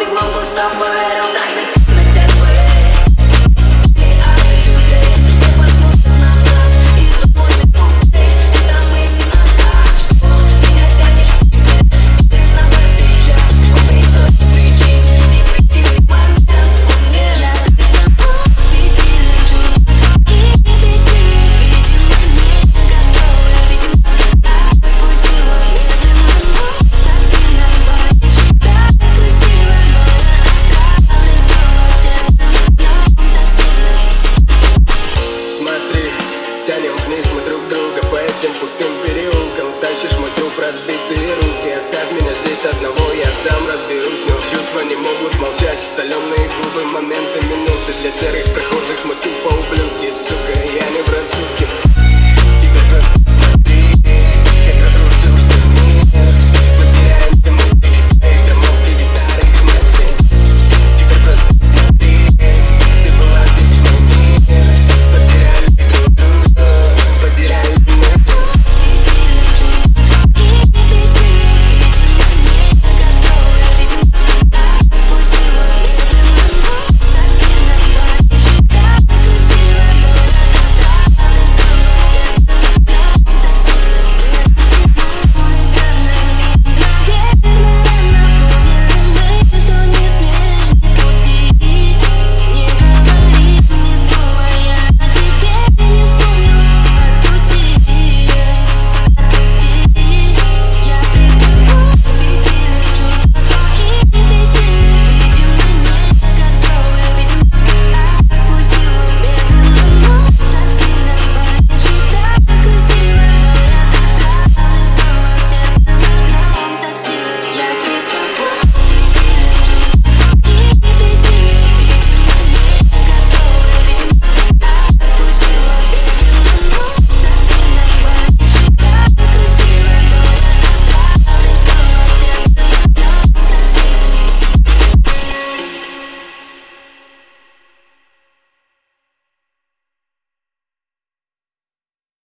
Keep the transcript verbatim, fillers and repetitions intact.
глупо с тобой верил, так дотянуть тебя твоей. Тянем вниз мы друг друга по этим пустым переулкам. Тащишь мой труп, разбитые руки. Оставь меня здесь одного, я сам разберусь. Но чувства не могут молчать. Соленые губы, моменты, минуты. Для серых прохожих мы тупо ублюдки. Сука, я не в рассудке.